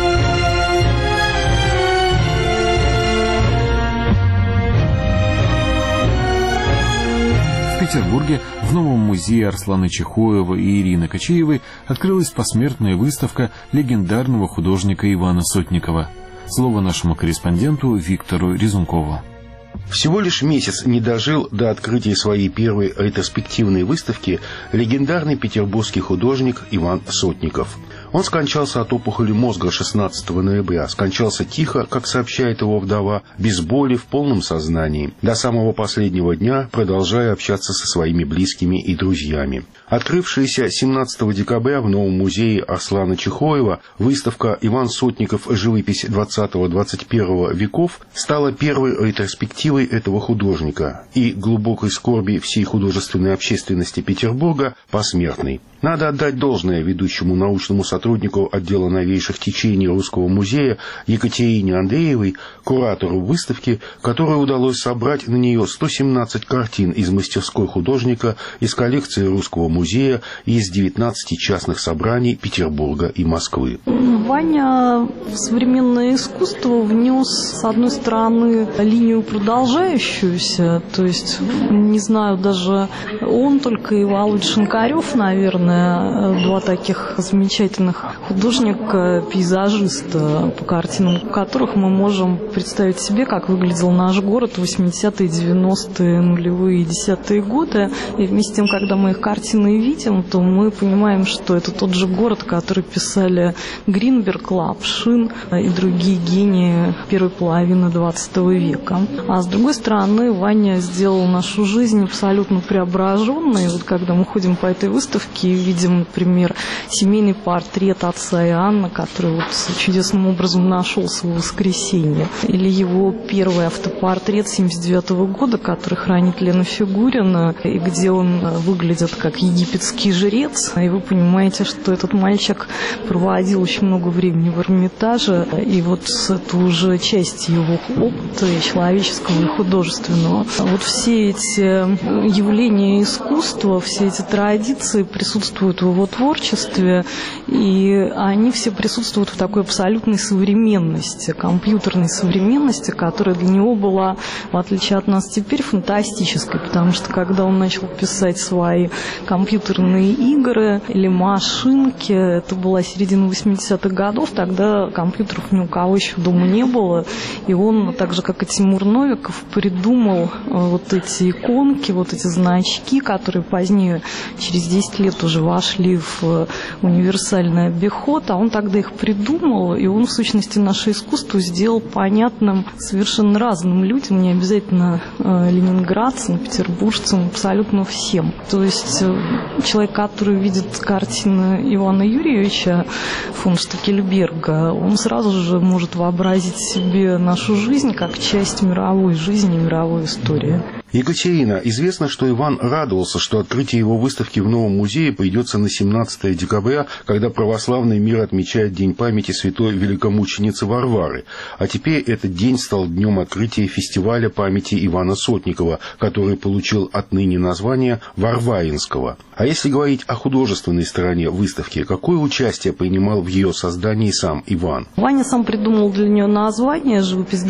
В Петербурге в новом музее Арслана Чехоева и Ирины Кочеевой открылась посмертная выставка легендарного художника Ивана Сотникова. Слово нашему корреспонденту Виктору Резункову. Всего лишь месяц не дожил до открытия своей первой ретроспективной выставки легендарный петербургский художник Иван Сотников. Он скончался от опухоли мозга 16 ноября. Скончался тихо, как сообщает его вдова, без боли, в полном сознании. До самого последнего дня продолжая общаться со своими близкими и друзьями. Открывшаяся 17 декабря в новом музее Арслана Чехоева выставка «Иван Сотников. Живопись 20-21 веков» стала первой ретроспективой этого художника и глубокой скорби всей художественной общественности Петербурга посмертной. Надо отдать должное ведущему научному сотруднику отдела новейших течений Русского музея Екатерине Андреевой, куратору выставки, которой удалось собрать на нее 117 картин из мастерской художника, из коллекции Русского музея и из 19 частных собраний Петербурга и Москвы. Ваня в современное искусство внес, с одной стороны, линию продолжающуюся, то есть, не знаю, даже он, только и Володя Шинкарев, наверное, два таких замечательных художника-пейзажиста, по картинам которых мы можем представить себе, как выглядел наш город в 80-е, 90-е, нулевые и 10-е годы. И вместе с тем, когда мы их картины видим, то мы понимаем, что это тот же город, который писали Гринберг, Лапшин и другие гении первой половины 20 века. А с другой стороны, Ваня сделал нашу жизнь абсолютно преображенной. И вот когда мы ходим по этой выставке и видим, например, семейный портрет отца Иоанна, который вот чудесным образом нашелся в воскресенье, или его первый автопортрет 79 года, который хранит Лена Фигурина, и где он выглядит как египетский жрец, и вы понимаете, что этот мальчик проводил очень много времени в Эрмитаже, и вот это уже часть его опыта и человеческого, и художественного. Вот все эти явления искусства, все эти традиции присутствуют в его творчестве, и они все присутствуют в такой абсолютной современности, компьютерной современности, которая для него была, в отличие от нас теперь, фантастической, потому что когда он начал писать свои компьютерные игры или машинки, это была середина 80-х годов, тогда компьютеров ни у кого еще дома не было, и он, так же как и Тимур Новиков, придумал вот эти иконки, вот эти значки, которые позднее, через 10 лет уже вошли в универсальный обиход, а он тогда их придумал, и он, в сущности, наше искусство сделал понятным совершенно разным людям, не обязательно ленинградцам, петербуржцам, абсолютно всем. То есть человек, который видит картины Ивана Юрьевича фон Штекельберга, он сразу же может вообразить себе нашу жизнь как часть мировой жизни, мировой истории. Екатерина, известно, что Иван радовался, что открытие его выставки в новом музее придется на 17 декабря, когда православный мир отмечает День памяти святой великомученицы Варвары. А теперь этот день стал днем открытия фестиваля памяти Ивана Сотникова, который получил отныне название Варваринского. А если говорить о художественной стороне выставки, какое участие принимал в ее создании сам Иван? Ваня сам придумал для нее название «Живопись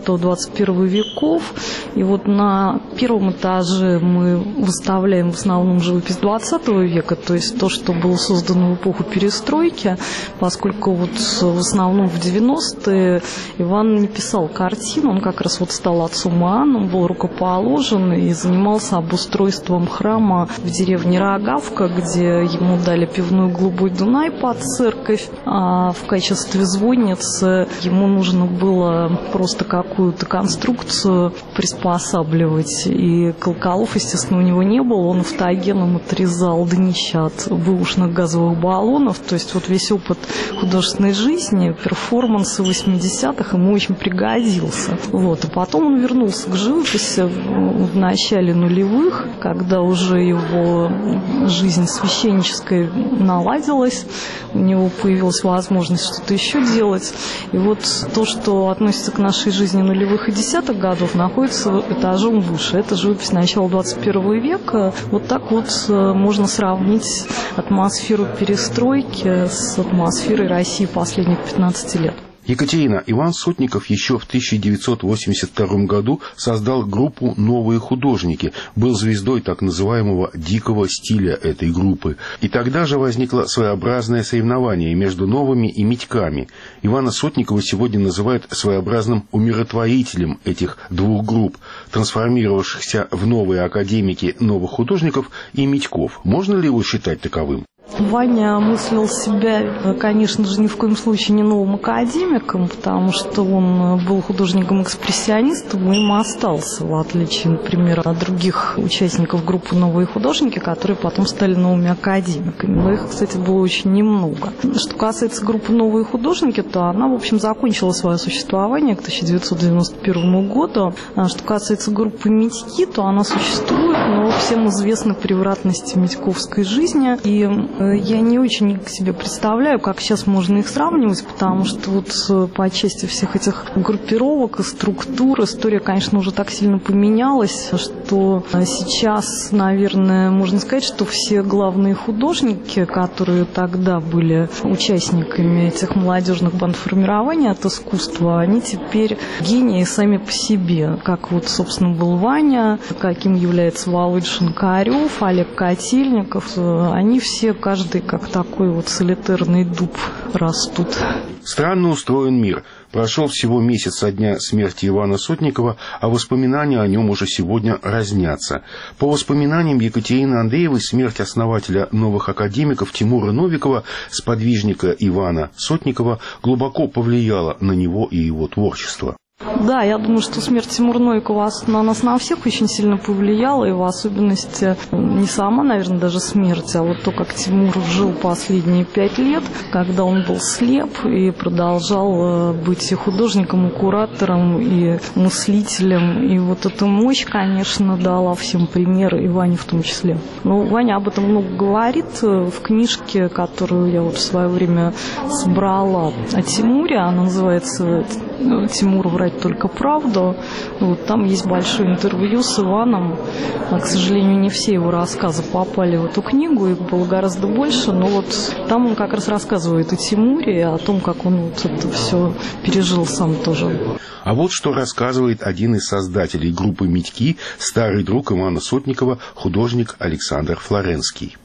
20-21 веков». И вот на первом этаже мы выставляем в основном живопись 20 века, то есть то, что было создано в эпоху перестройки, поскольку вот в основном в 90-е Иван не писал картин, он как раз вот стал отцом Иоанном, был рукоположен и занимался обустройством храма в деревне Рогавка, где ему дали пивной Голубой Дунай под церковь, а в качестве звонницы ему нужно было просто какую-то конструкцию приспосабливать. И колоколов, естественно, у него не было. Он автогеном отрезал днища от бэушных газовых баллонов. То есть вот весь опыт художественной жизни, перформансы 80-х ему очень пригодился. Вот. И потом он вернулся к живописи в начале нулевых, когда уже его жизнь священническая наладилась, у него появилась возможность что-то еще делать. И вот то, что относится к нашей жизни нулевых и десятых годов, находится этажом выше. Это живопись начала 21 века. Вот так вот можно сравнить атмосферу перестройки с атмосферой России последних 15 лет. Екатерина, Иван Сотников еще в 1982 году создал группу «Новые художники», был звездой так называемого «дикого стиля» этой группы. И тогда же возникло своеобразное соревнование между новыми и Митьками. Ивана Сотникова сегодня называют своеобразным умиротворителем этих двух групп, трансформировавшихся в новые академики новых художников и Митьков. Можно ли его считать таковым? Ваня мыслил себя, конечно же, ни в коем случае не новым академиком, потому что он был художником-экспрессионистом и им остался, в отличие, например, от других участников группы «Новые художники», которые потом стали новыми академиками. Но их, кстати, было очень немного. Что касается группы «Новые художники», то она, в общем, закончила свое существование к 1991 году. Что касается группы «Митьки», то она существует, но всем известны превратности митьковской жизни, и я не очень себе представляю, как сейчас можно их сравнивать, потому что вот по части всех этих группировок и структур история, конечно, уже так сильно поменялась, что сейчас, наверное, можно сказать, что все главные художники, которые тогда были участниками этих молодежных бандформирований от искусства, они теперь гении сами по себе, как вот, собственно, был Ваня, каким является Володя Шинкарев, Олег Котельников, они все, каждый как такой вот солитарный дуб растут. Странно устроен мир. Прошел всего месяц со дня смерти Ивана Сотникова, а воспоминания о нем уже сегодня разнятся. По воспоминаниям Екатерины Андреевой, смерть основателя новых академиков Тимура Новикова, сподвижника Ивана Сотникова, глубоко повлияла на него и его творчество. Да, я думаю, что смерть Тимура Новикова на нас на всех очень сильно повлияла, и в особенности не сама, наверное, даже смерть, а вот то, как Тимур жил последние 5 лет, когда он был слеп и продолжал быть и художником, и куратором, и мыслителем. И вот эта мощь, конечно, дала всем пример, и Ване в том числе. Но Ваня об этом много говорит в книжке, которую я вот в свое время собрала о Тимуре. Она называется «Тимур, врать только правду». Вот, там есть большое интервью с Иваном. К сожалению, не все его рассказы попали в эту книгу, их было гораздо больше, но вот там он как раз рассказывает о Тимуре и о том, как он вот это все пережил сам тоже. А вот что рассказывает один из создателей группы «Митьки», старый друг Ивана Сотникова, художник Александр Флоренский.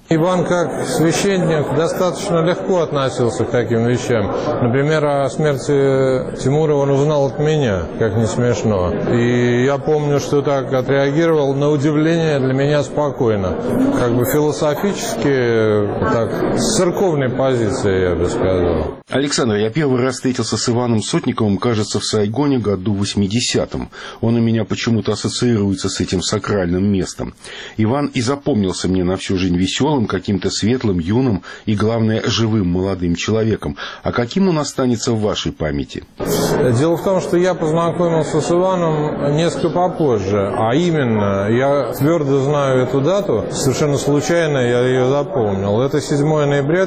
Иван, как священник, достаточно легко относился к таким вещам. Например, о смерти Тимура он узнал от меня, как не смешно. И я помню, что так отреагировал, на удивление для меня спокойно. Как бы философически, так, с церковной позиции, я бы сказал. Александр, я первый раз встретился с Иваном Сотниковым, кажется, в Сайгоне году в 80-м. Он у меня почему-то ассоциируется с этим сакральным местом. Иван и запомнился мне на всю жизнь веселым, каким-то светлым, юным и, главное, живым молодым человеком. А каким он останется в вашей памяти? Дело в том, что я познакомился с Иваном несколько попозже. А именно, я твердо знаю эту дату, совершенно случайно я ее запомнил. Это 7 ноября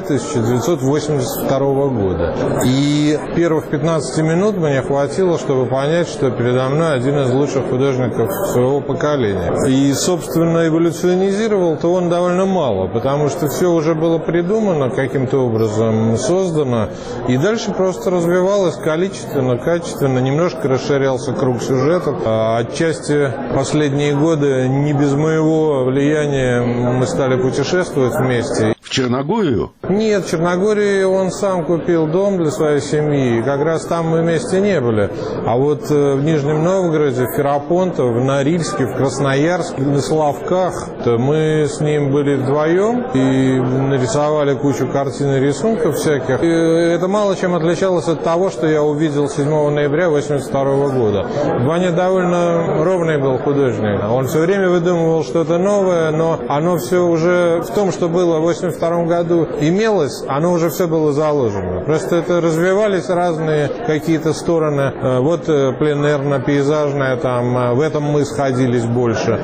1982 года. И первых 15 минут мне хватило, чтобы понять, что передо мной один из лучших художников своего поколения. И, собственно, эволюционизировал-то он довольно мало, потому что все уже было придумано, каким-то образом создано, и дальше просто развивалось количественно, качественно, немножко расширялся круг сюжетов. Отчасти последние годы не без моего влияния мы стали путешествовать вместе. В Черногорию? Нет, в Черногории он сам купил дом для своей семьи, и как раз там мы вместе не были. А вот в Нижнем Новгороде, в Ферапонтово, в Норильске, в Красноярске, на Соловках, мы с ним были вдвоем и нарисовали кучу картин и рисунков всяких. И это мало чем отличалось от того, что я увидел 7 ноября 1982 года. Ваня довольно ровный был художник. Он все время выдумывал что-то новое, но оно все уже в том, что было в 1982 году имелось, оно уже все было заложено. Просто это развивались разные какие-то стороны. Вот пленерно-пейзажное, там, в этом мы сходились больше.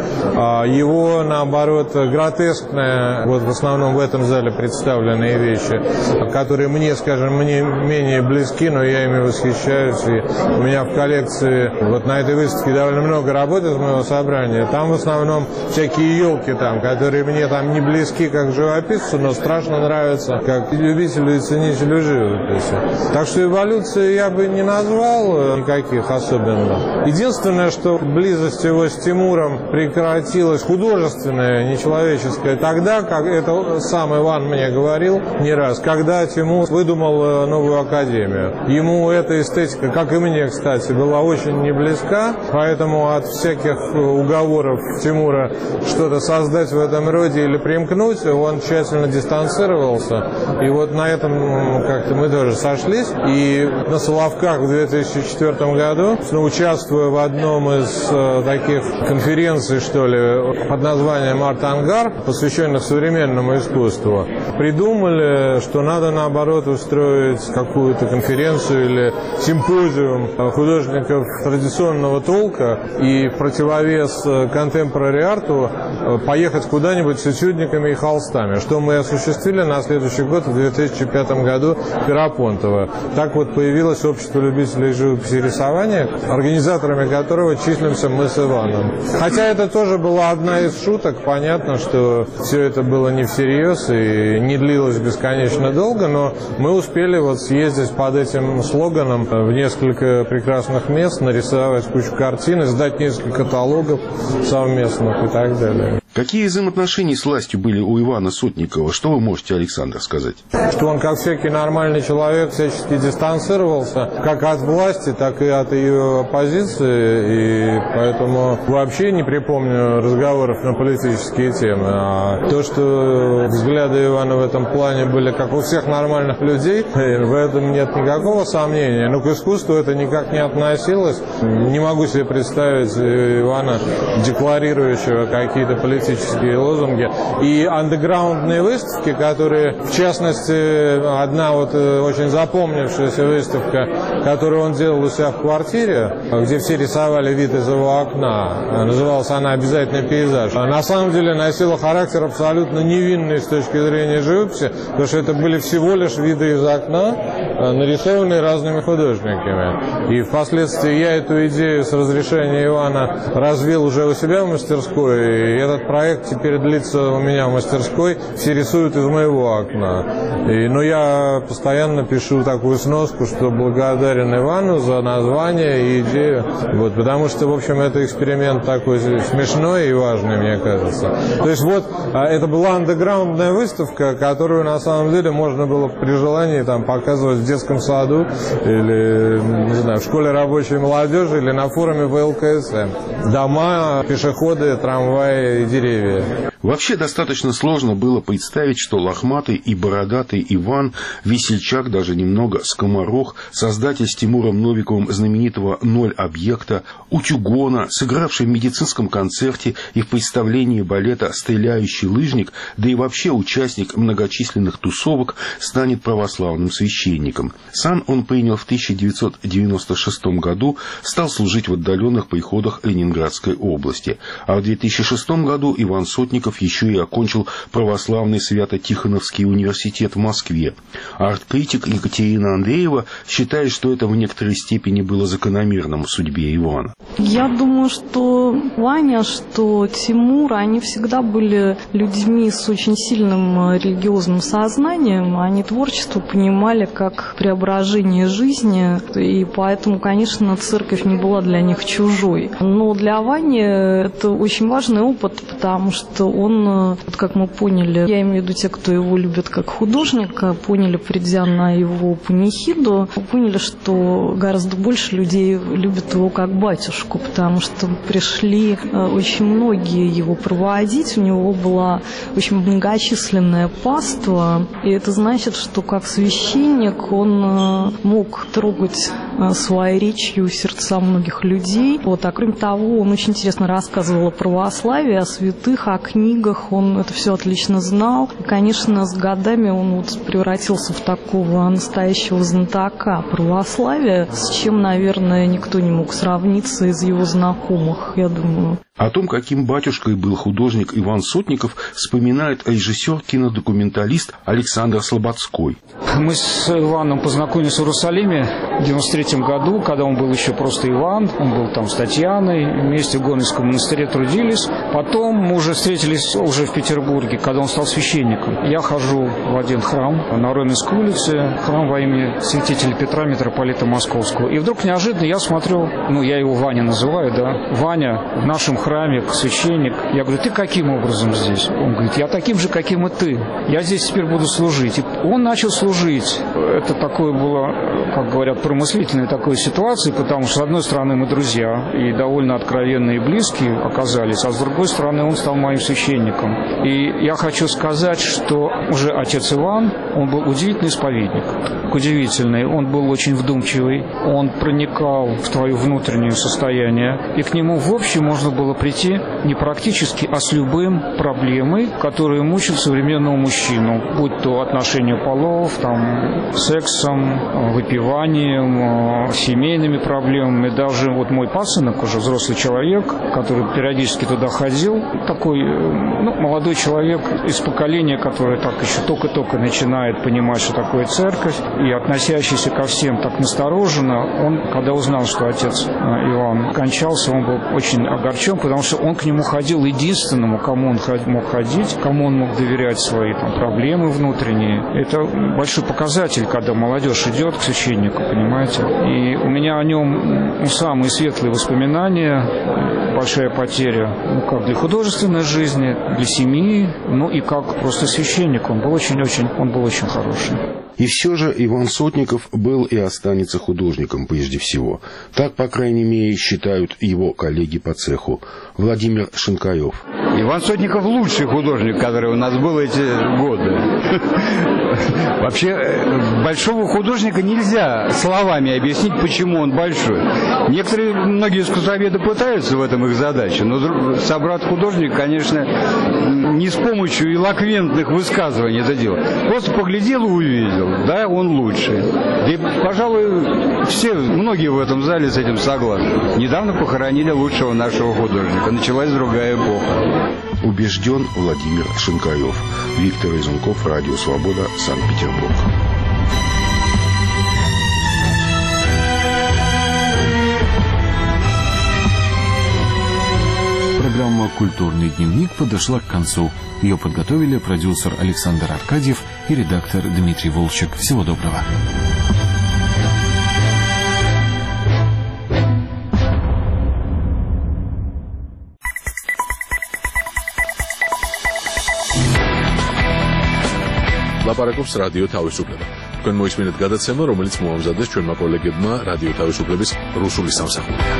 Его, наоборот, гротескное, вот в основном в этом зале представленные вещи, которые мне, скажем, мне менее близки, но я ими восхищаюсь. И у меня в коллекции, вот на этой выставке довольно много работ из моего собрания. Там в основном всякие елки, там, которые мне там не близки как живописцу, но страшно нравятся как любителю и ценителю живописи. Так что эволюции я бы не назвал никаких особенно. Единственное, что близость его с Тимуром прекратилась, художественная, нечеловеческая, тогда, как это сам Иван мне говорил не раз, когда Тимур выдумал новую академию. Ему эта эстетика, как и мне, кстати, была очень не близка, поэтому от всяких уговоров Тимура что-то создать в этом роде или примкнуть, он тщательно дистанцировался. И вот на этом как-то мы тоже сошлись. И на Соловках в 2004 году, участвуя в одном из таких конференций, что ли, под названием «Арт-ангар», посвященных современному искусству, придумали, что надо, наоборот, устроить какую-то конференцию или симпозиум художников традиционного толка и в противовес контемпорари арту поехать куда-нибудь с этюдниками и холстами, что мы осуществили на следующий год, в 2005 году, в Ферапонтово. Так вот появилось общество любителей живописи и рисования, организаторами которого числимся мы с Иваном. Хотя это тоже была одна из шуток, понятно, что все это было не всерьез и не длилось бесконечно долго, но мы успели вот съездить под этим слоганом в несколько прекрасных мест, нарисовать кучу картин, издать несколько каталогов совместных и так далее. Какие взаимоотношения с властью были у Ивана Сотникова? Что вы можете, Александр, сказать? Что он, как всякий нормальный человек, всячески дистанцировался как от власти, так и от ее оппозиции, и поэтому вообще не припомню разговоров на политические темы. А то, что взгляды Ивана в этом плане были как у всех нормальных людей, в этом нет никакого сомнения. Но к искусству это никак не относилось. Не могу себе представить Ивана, декларирующего какие-то политические лозунги. И андеграундные выставки, которые, в частности, одна вот очень запомнившаяся выставка, которую он делал у себя в квартире, где все рисовали вид из его окна, называлась она «Обязательный пейзаж», на самом деле носила характер абсолютно невинный с точки зрения живописи, потому что это были всего лишь виды из окна, нарисованные разными художниками. И впоследствии я эту идею с разрешения Ивана развил уже у себя в мастерской, и этот проект теперь длится у меня в мастерской, все рисуют из моего окна. Но я постоянно пишу такую сноску, что благодарен Ивану за название и идею. Вот, потому что, в общем, это эксперимент такой смешной и важный, мне кажется. То есть вот, это была андеграундная выставка, которую на самом деле можно было при желании там показывать в детском саду или, не знаю, в школе рабочей молодежи или на форуме ВЛКСМ. Дома, пешеходы, трамваи и деревья. Вообще достаточно сложно было представить, что лохматый и бородатый Иван, весельчак, даже немного скоморох, создатель с Тимуром Новиковым знаменитого «Ноль объекта», утюгона, сыгравший в медицинском концерте и в представлении балета «Стреляющий лыжник», да и вообще участник многочисленных тусовок, станет православным священником. Сан он принял в 1996 году, стал служить в отдаленных приходах Ленинградской области. А в 2006 году Иван Сотников еще и окончил православный Свято-Тихоновский университет в Москве. А арт-критик Екатерина Андреева считает, что это в некоторой степени было закономерным в судьбе Ивана. Я думаю, что Ваня, что Тимур, они всегда были людьми с очень сильным религиозным сознанием. Они творчество понимали как преображение жизни, и поэтому, конечно, церковь не была для них чужой. Но для Вани это очень важный опыт, потому что он, как мы поняли, я имею в виду те, кто его любит как художника, поняли, придя на его панихиду, поняли, что гораздо больше людей любят его как батюшку, потому что пришли очень многие его проводить, у него была очень многочисленная паства, и это значит, что как священник он мог трогать своей речью сердца многих людей. Вот. А кроме того, он очень интересно рассказывал о православии, о святых, о книгах, он это все отлично знал. И, конечно, с годами он вот превратился в такого настоящего знатока православия, с чем, наверное, никто не мог сравниться из его знакомых, я думаю. О том, каким батюшкой был художник Иван Сотников, вспоминает режиссер-кинодокументалист Александр Слободской. Мы с Иваном познакомились в Иерусалиме в 1993 году, когда он был еще просто Иван. Он был там с Татьяной, вместе в Гомельском монастыре трудились. Потом мы уже встретились уже в Петербурге, когда он стал священником. Я хожу в один храм на Роменской улице, храм во имя святителя Петра, митрополита Московского. И вдруг неожиданно я смотрю, я его Ваня называю, да, Ваня в нашем храме, священник. Я говорю, ты каким образом здесь? Он говорит, я таким же, каким и ты. Я здесь теперь буду служить. И он начал служить. Это такое было, как говорят, промыслительной такой ситуации, потому что, с одной стороны, мы друзья, и довольно откровенные и близкие оказались, а с другой стороны, он стал моим священником. И я хочу сказать, что уже отец Иван, он был удивительный исповедник. Удивительный. Он был очень вдумчивый. Он проникал в твое внутреннее состояние. И к нему, в общем, можно было прийти не практически, а с любым проблемой, которые мучают современного мужчину, будь то отношения полов, там, сексом, выпиванием, семейными проблемами. Даже вот мой пасынок, уже взрослый человек, который периодически туда ходил, такой молодой человек из поколения, которое так еще только-только начинает понимать, что такое церковь, и относящийся ко всем так настороженно, он, когда узнал, что отец Иван кончался, он был очень огорчен, потому что он к нему ходил единственному, кому он мог ходить, кому он мог доверять свои проблемы внутренние. Это большой показатель, когда молодежь идет к священнику, понимаете. И у меня о нем самые светлые воспоминания, большая потеря, как для художественной жизни, для семьи, и как просто священник. Он был очень хороший. И все же Иван Сотников был и останется художником прежде всего. Так, по крайней мере, считают его коллеги по цеху. Владимир Шинкарев. Иван Сотников лучший художник, который у нас был эти годы. Вообще, большого художника нельзя словами объяснить, почему он большой. Многие искусствоведы пытаются в этом их задаче, но собрат-художник, конечно, не с помощью элоквентных высказываний это делает. Просто поглядел и увидел, да, он лучший. И, пожалуй, многие в этом зале с этим согласны. Недавно похоронили лучшего нашего художника. Началась другая эпоха. Убежден Владимир Шинкарев. Виктор Изунков, Радио Свобода, Санкт-Петербург. Программа «Культура». «Культурный дневник» подошла к концу. Ее подготовили продюсер Александр Аркадьев и редактор Дмитрий Волчек. Всего доброго. ლაპარაკობს რადიო თავისუფლება. თქვენ მოისმინეთ გადაცემა, რომელიც მოამზადეს ჩვენმა კოლეგებმა რადიო თავისუფლების რუსული სამსახურიდან.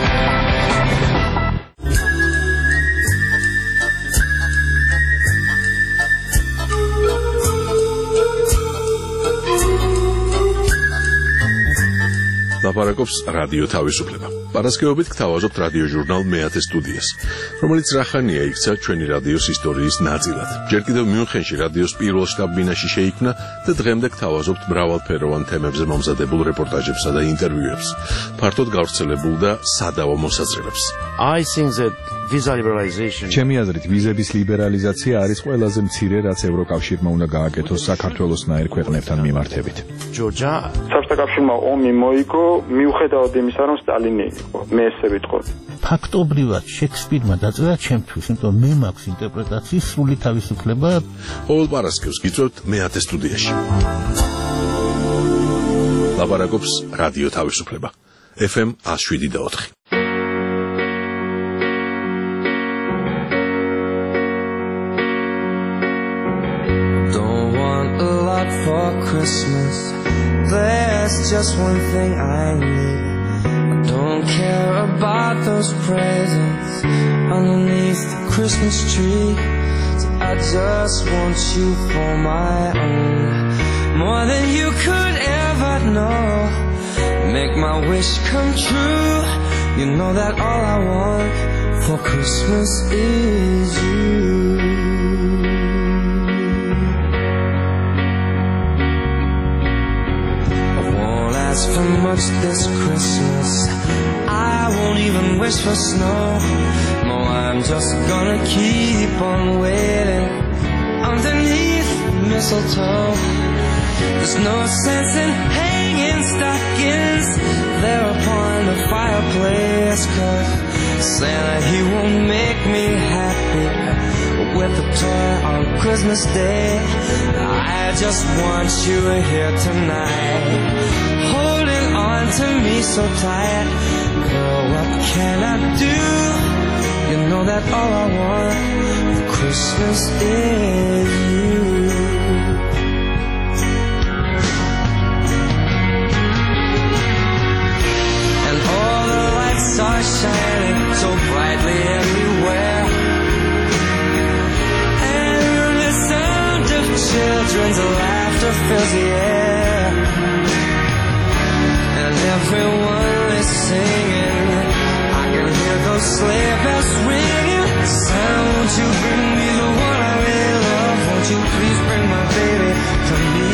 ლაპარაკობს რადიო თავისუფლება. პარასკევობით გთავაზობთ რადიო ჟურნალ მეათე სტუდიას, რომელიც რახანია იქცა ჩვენი რადიოს ისტორიის ნაწილად. ჯერ კიდევ მიუნხენში რადიოს პირველ შტაბ-ბინაში შეიქმნა და დღემდე გთავაზობთ მრავალფეროვან თემებზე მომზადებულ რეპორტაჟებსა და ინტერვიუებს, ფართოდ გავრცელებულ და სადავო მოსაზრებებს. ჩემი აზრით, ვიზების ლიბერალიზაცია არის ყველაზე მცირე, რაც ევროკავშირმა უნდა გააკეთოს საქართველოსნაირ ქვეყნებთან მიმართებით. საბჭოთა კავშირმა ომი მოიგო, მიუხედავად იმისა, რომ სტალინი იყო. მე ესე ვიტყოდი. ფაქტობრივად შექსპირმა დაწერა ჩემთვის, იმიტომ მე მაქვს ინტერპრეტაციის სრული თავისუფლება. ყოველ პარასკევს გიწევთ მეათე სტუდიაში. ლაპარაკობს რადიო თავისუფლება. FM 107.4. For Christmas, there's just one thing I need. I don't care about those presents underneath the Christmas tree. So I just want you for my own, more than you could ever know. Make my wish come true. You know that all I want for Christmas is you. For much this Christmas, I won't even wish for snow. No, I'm just gonna keep on waiting underneath mistletoe. There's no sense in hanging stockings there upon the fireplace, 'cause Santa, he won't make me happy with a toy on Christmas Day. I just want you here tonight, holding on to me so tight. Girl, what can I do? You know that all I want for Christmas is you. And all the lights are shining so brightly everywhere, and the sound of children's laughter fills the air. Everyone is singing, I can hear those sleigh bells ringing. Santa, won't you bring me the one I really love? Won't you please bring my baby to me?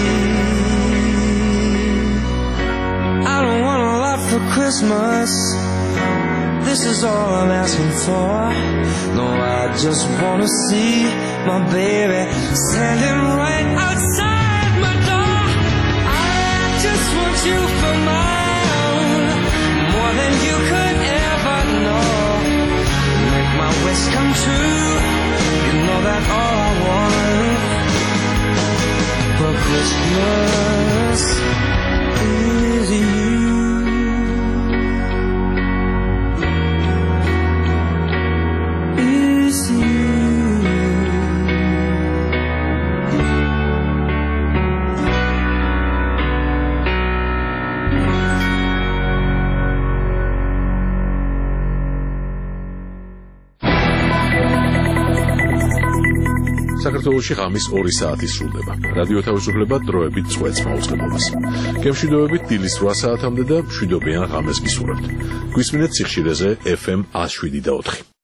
I don't want a lot for Christmas, this is all I'm asking for. No, I just want to see my baby standing right outside my door. I just want you for my own, more than you could ever know. Make my wish come true. You know that all I want for Christmas is you. Is you. საქართველოში ღამის 2 საათი სრულდება. რადიო თავისუფლება დროებით წვეთს მაუწყებლობას. გემშვიდობებით დილის 8 საათამდე და მშვიდობიან ღამეს გისურვებთ. გვისმინეთ სიხშირეზე FM 107.4.